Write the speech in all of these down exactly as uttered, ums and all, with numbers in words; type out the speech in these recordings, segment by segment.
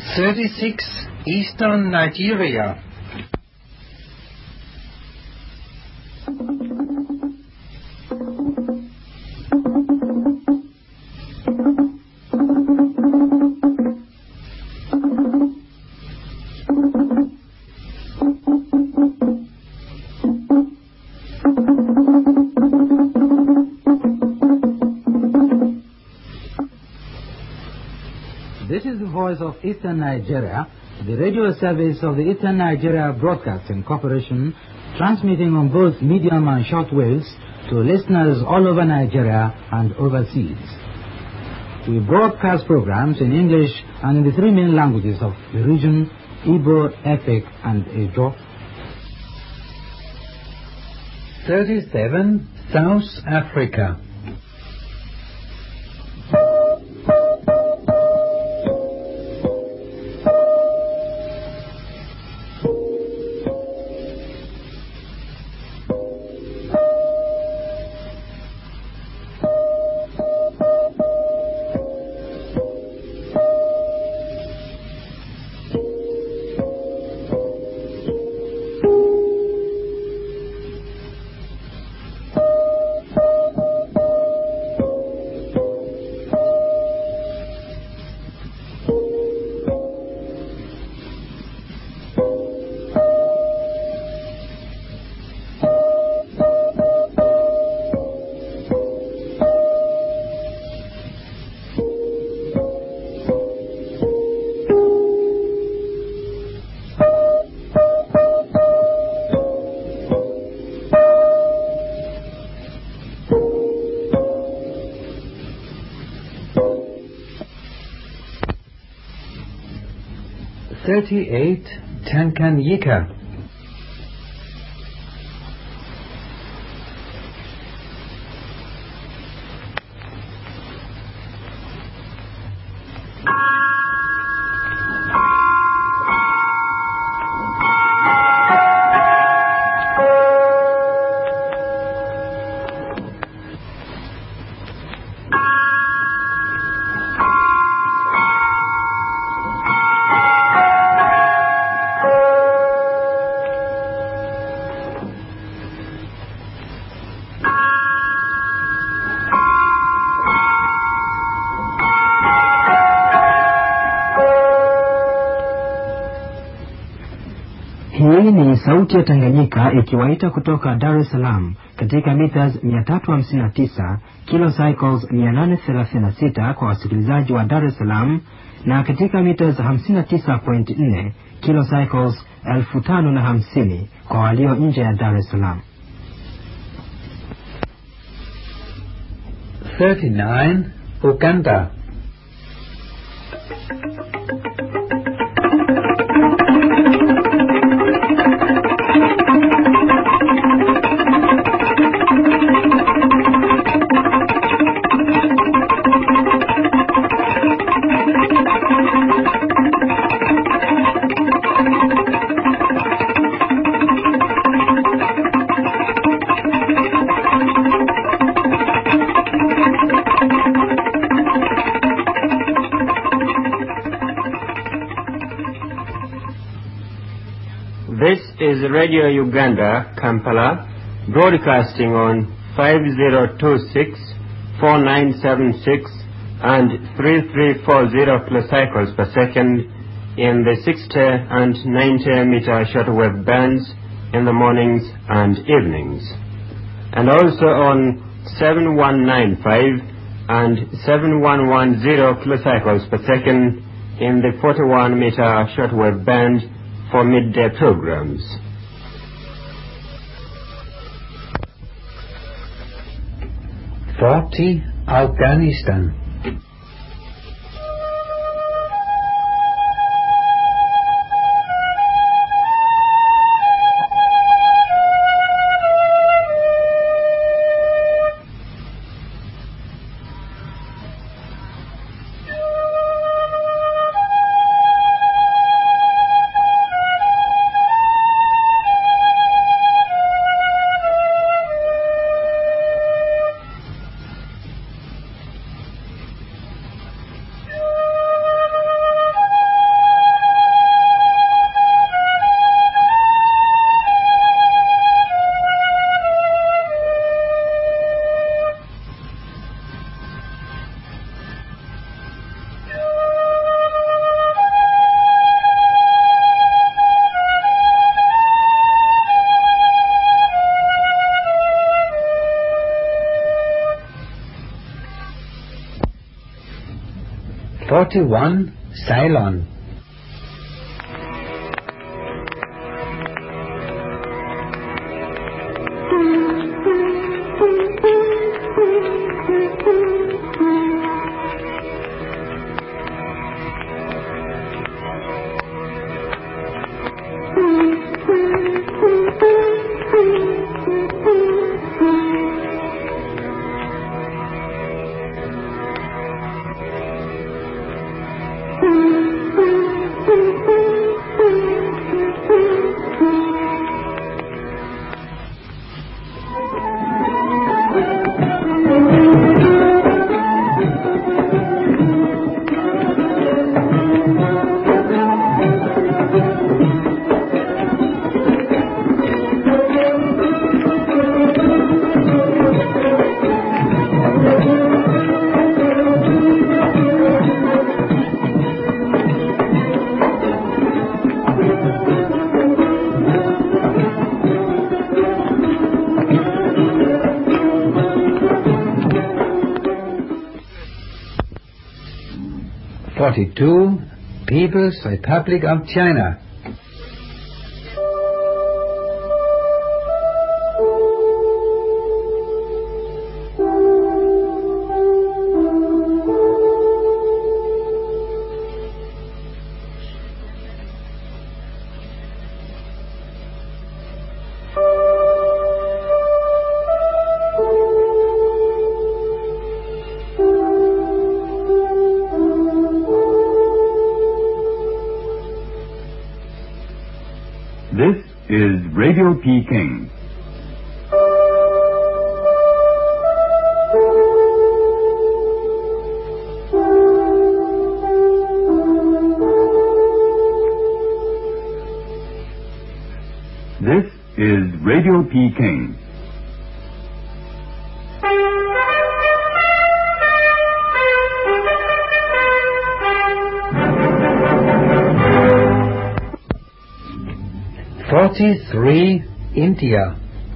thirty-six Eastern Nigeria. This is the voice of Eastern Nigeria, the radio service of the Eastern Nigeria Broadcasting Corporation, transmitting on both medium and short waves to listeners all over Nigeria and overseas. We broadcast programs in English and in the three main languages of the region, Igbo, Efik, and Ejo. thirty-seven South Africa. thirty-eight Tanganyika. Hii ni sauti ya Tanganyika ikiwaita kutoka Dar es Salaam katika meters mia tatu hamsini na tisa, kilocycles mia nane thelathini na sita kwa wasikilizaji wa Dar es Salaam, na katika meters hamsini na tisa nukta nne, kilocycles elfu tano na hamsini kwa walio nje ya Dar es Salaam. thirty-nine Uganda. This is Radio Uganda, Kampala, broadcasting on five zero two six, four nine seven six and three three four zero kilocycles per second in the sixty and ninety meter shortwave bands in the mornings and evenings, and also on seven one nine five and seven one one zero kilocycles per second in the forty-one meter shortwave band for midday programs. forty Afghanistan. forty-one, Ceylon. forty-two, People's Republic of China. This is Radio Peking. This is Radio Peking. forty-three, India.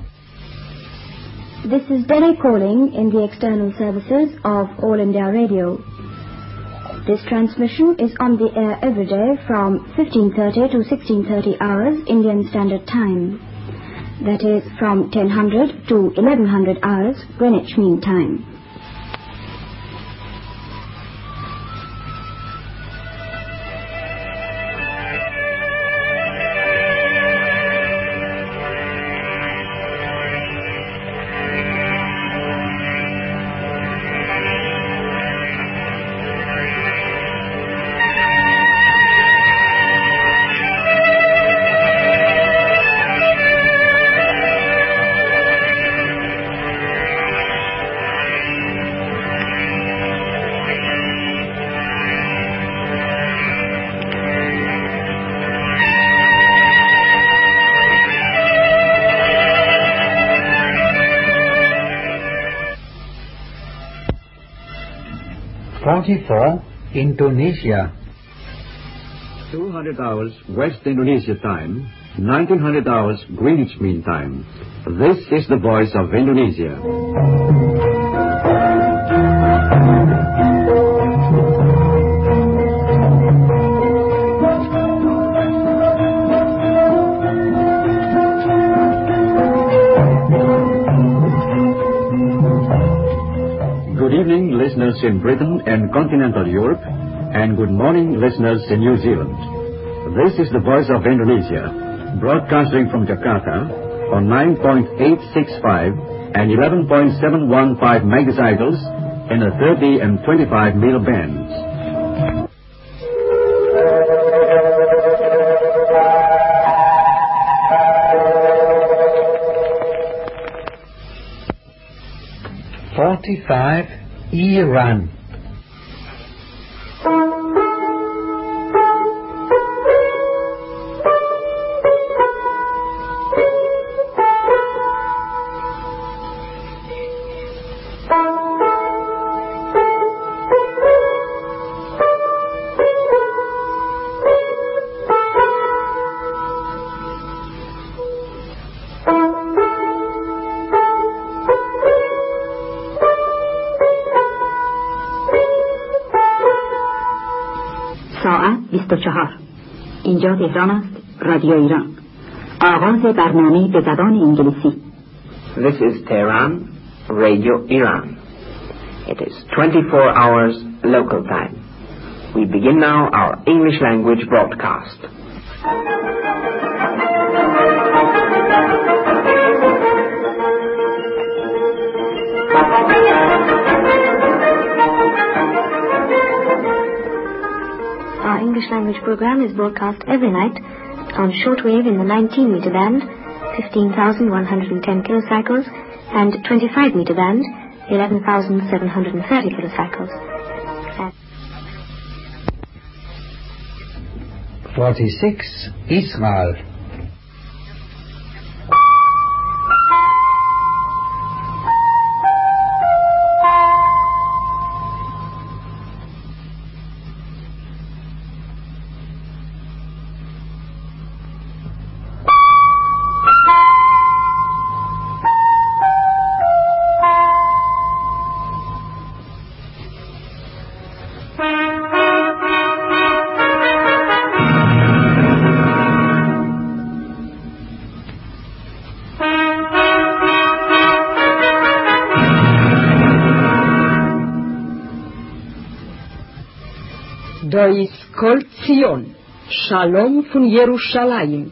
This is Delhi calling in the external services of All India Radio. This transmission is on the air every day from fifteen thirty to sixteen thirty hours Indian Standard Time. That is from ten hundred to eleven hundred hours Greenwich Mean Time. forty-four, Indonesia. two hundred hours West Indonesia time, nineteen hundred hours Greenwich Mean Time. This is the voice of Indonesia. Good evening, listeners in Britain and continental Europe, and good morning, listeners in New Zealand. This is the voice of Indonesia, broadcasting from Jakarta on nine point eight six five and eleven point seven one five megacycles in the thirty and twenty-five meter bands. forty-five, Iran. ساعت بیست و چهار. اینجا تهران است، رادیو ایران. آغاز برنامه به زبان انگلیسی. This is Tehran, Radio Iran. It is twenty-four hours local time. We begin now our English language broadcast. Our English language program is broadcast every night on shortwave in the nineteen meter band, fifteen thousand one hundred ten kilocycles, and twenty-five meter band, eleven thousand seven hundred thirty kilocycles. forty-six, Israel. Dois Kol Zion, Shalom von Jerusalem.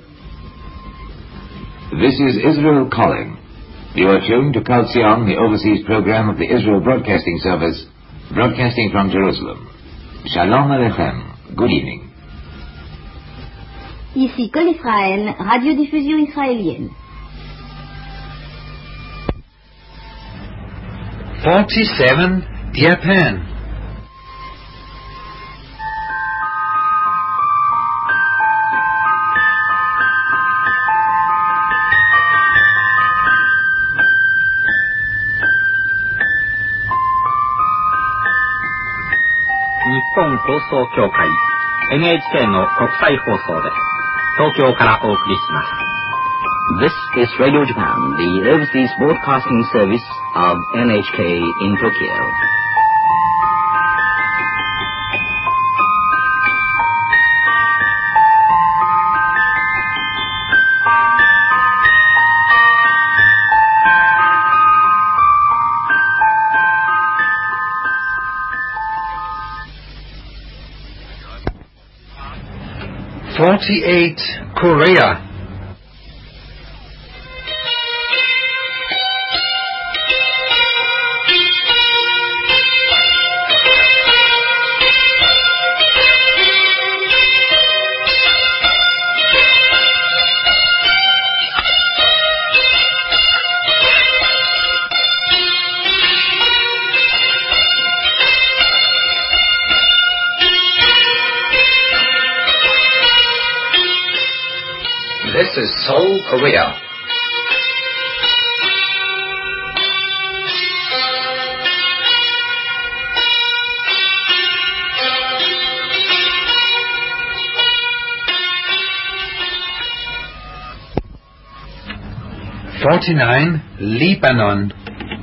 This is Israel calling. You are tuned to Kol Zion, the overseas program of the Israel Broadcasting Service, broadcasting from Jerusalem. Shalom Aleichem. Good evening. Ici Kol Israël, radiodiffusion israélienne. forty-seven, Japan. エヌエイチケー の国際放送です。東京からお送りします。 This is Radio Japan, the overseas broadcasting service of N H K in Tokyo. forty-eight, Korea. This is Seoul, Korea. forty-nine, Lebanon.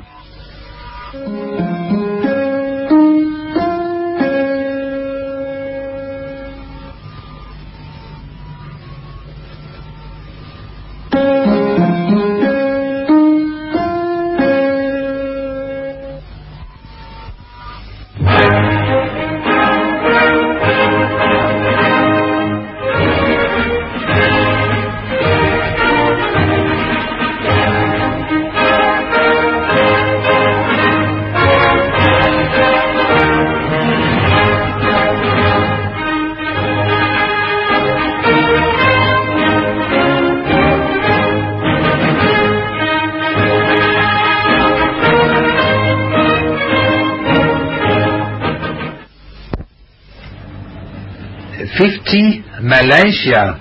fifty, Malaysia.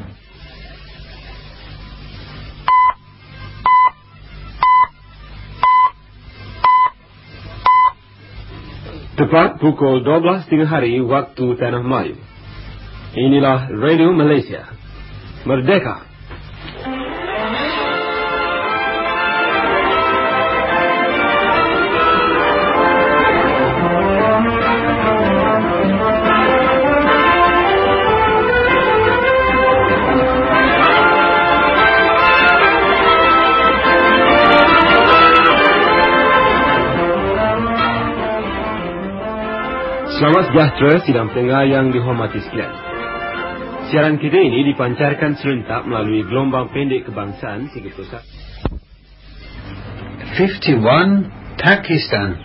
Tepat pukul dua belas tiga hari waktu Tanah Melayu. Inilah Radio Malaysia. Merdeka! Selamat sejahtera sidang pendengar yang dihormati sekalian. Siaran kita ini dipancarkan serentak melalui gelombang pendek kebangsaan tiga puluh satu. fifty-one Pakistan.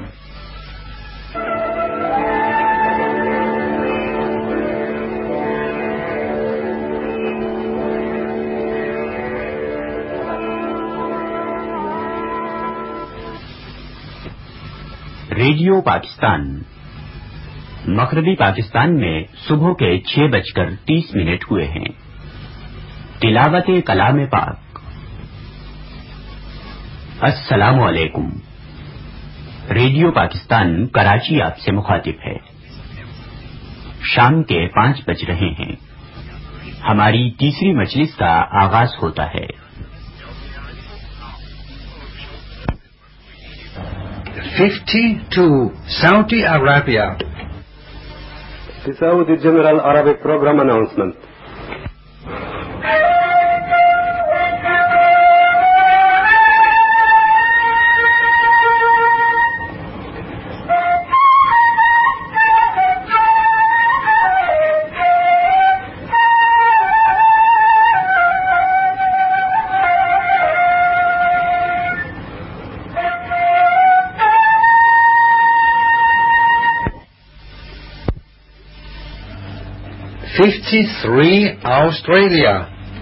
Radio Pakistan. मगरबी पाकिस्तान में सुबह के छह बजकर तीस minute हुए हैं। तिलावत कलाम पाक। अस्सलामु अलैकुम। रेडियो पाकिस्तान कराची आपसे मुखातिब है। शाम के पांच बज रहे हैं। हमारी तीसरी मजलिस का आगाज होता है। fifty-two Saudi Arabia. The Saudi General Arabic Program Announcement. fifty-three Australia.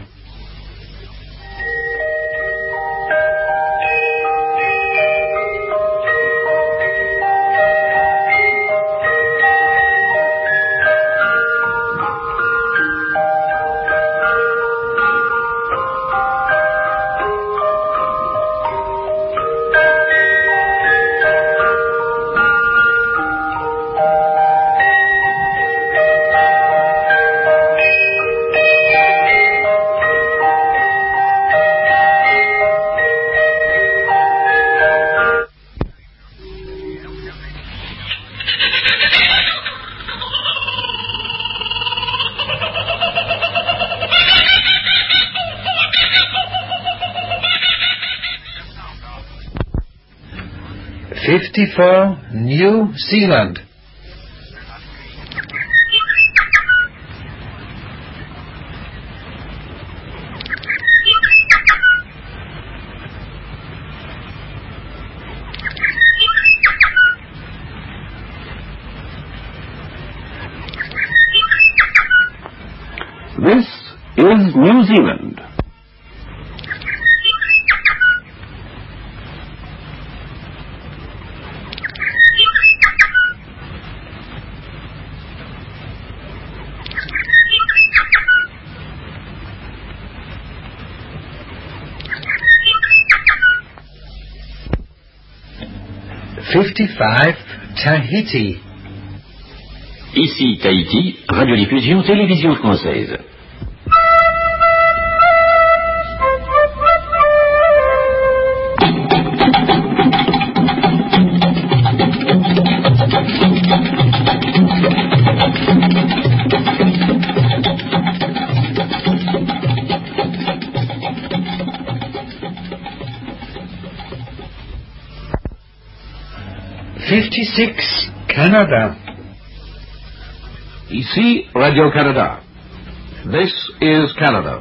fifty-four New Zealand. This is New Zealand. fifty-five Tahiti. Ici Tahiti, radiodiffusion télévision française. fifty-six Canada. Ici Radio-Canada. This is Canada.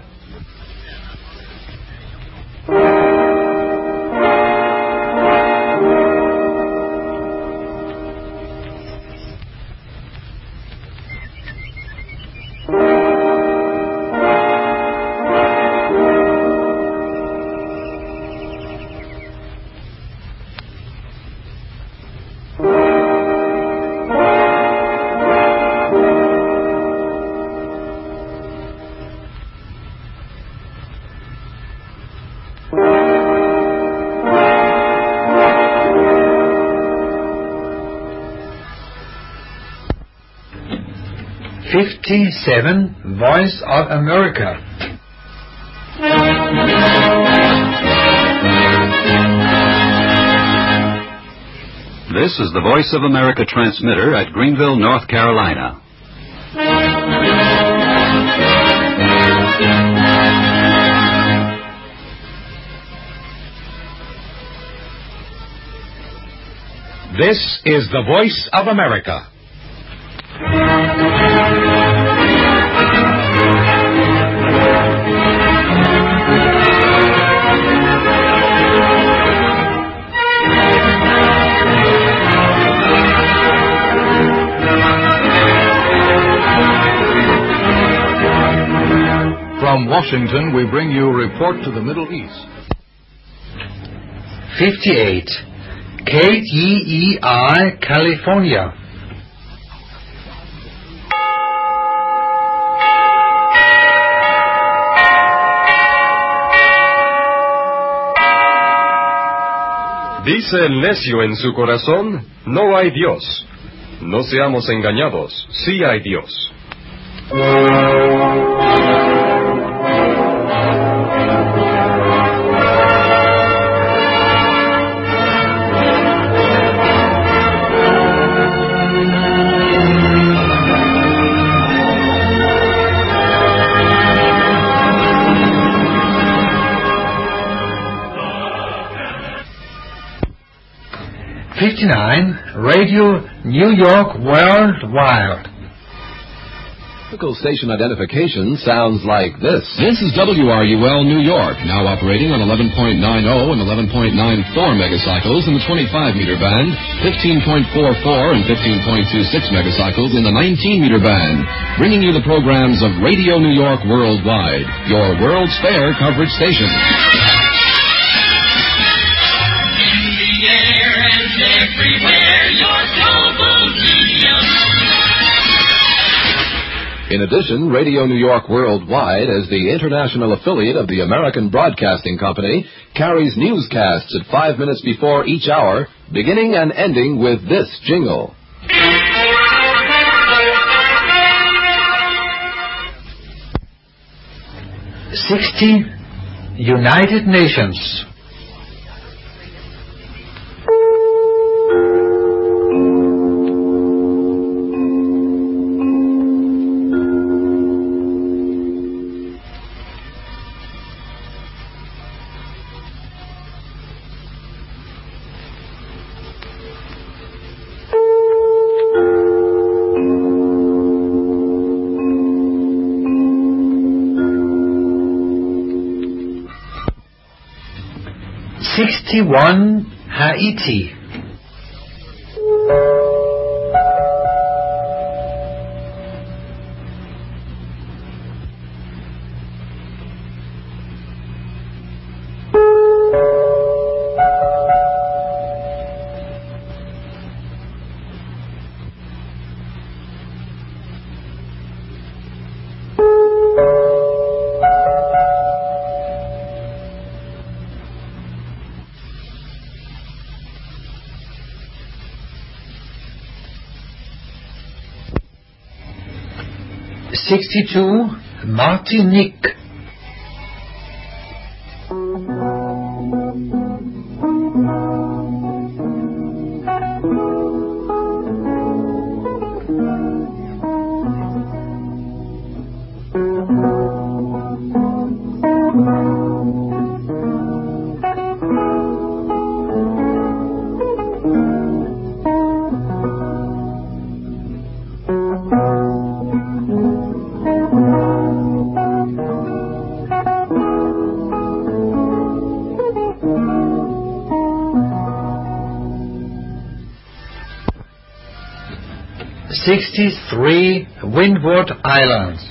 fifty-seven Voice of America. This is the Voice of America transmitter at Greenville, North Carolina. This is the Voice of America. From Washington, we bring you Report to the Middle East. fifty-eight. K G E I, California. Dice el necio en su corazón, no hay Dios. No seamos engañados, sí hay Dios. fifty-nine. Radio New York Worldwide. Typical station identification sounds like this. This is W R U L New York, now operating on eleven point nine oh and eleven point nine four megacycles in the twenty-five meter band, fifteen point four four and fifteen point two six megacycles in the nineteen meter band, bringing you the programs of Radio New York Worldwide, your World's Fair coverage station. Everywhere, your global medium. In addition, Radio New York Worldwide, as the international affiliate of the American Broadcasting Company, carries newscasts at five minutes before each hour, beginning and ending with this jingle. sixty. United Nations. sixty-one. Haiti. sixty-two. Martinique. sixty-three. Windward Islands.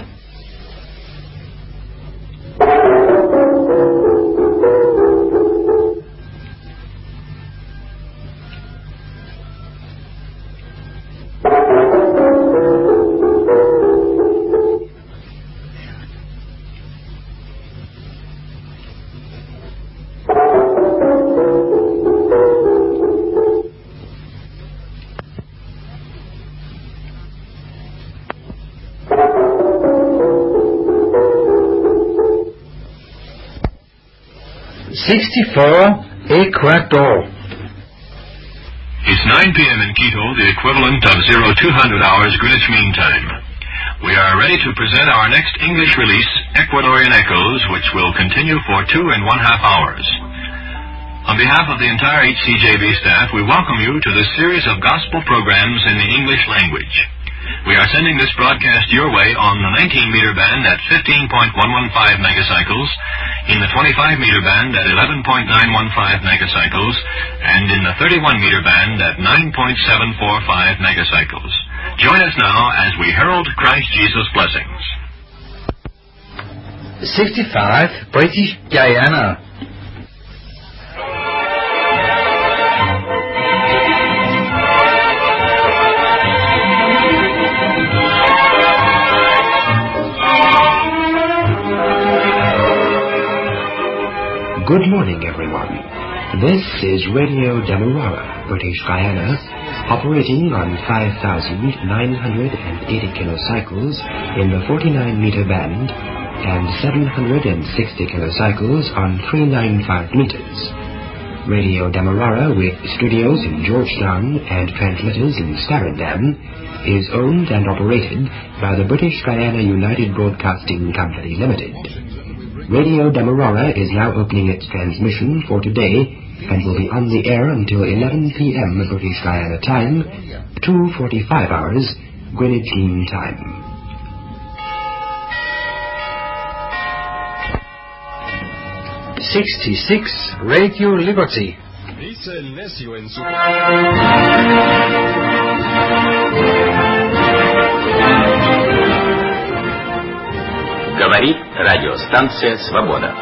sixty-four. Ecuador. It's nine p.m. in Quito, the equivalent of zero two hundred hours Greenwich Mean Time. We are ready to present our next English release, Ecuadorian Echoes, which will continue for two and one half hours. On behalf of the entire H C J B staff, we welcome you to this series of gospel programs in the English language. We are sending this broadcast your way on the nineteen meter band at fifteen point one one five megacycles, in the twenty-five meter band at eleven point nine one five megacycles, and in the thirty-one meter band at nine point seven four five megacycles. Join us now as we herald Christ Jesus' blessings. sixty-five, British Guyana. Good morning, everyone. This is Radio Demerara, British Guyana, operating on five thousand nine hundred eighty kilocycles in the forty-nine meter band and seven hundred sixty kilocycles on three hundred ninety-five meters. Radio Demerara, with studios in Georgetown and transmitters in Starendam, is owned and operated by the British Guyana United Broadcasting Company Limited. Radio Demerara is now opening its transmission for today and will be on the air until eleven p.m. British Guyana time, two forty-five hours Greenwich Mean Time. sixty-six, Radio Liberty. Dice el necio en su... Говорит радиостанция «Свобода».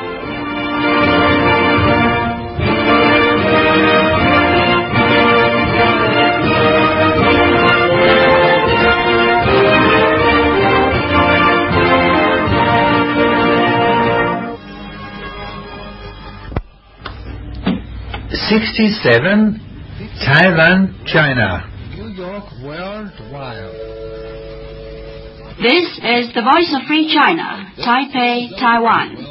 sixty-seven, Taiwan, China. New York World Wide. This is the Voice of Free China, Taipei, Taiwan.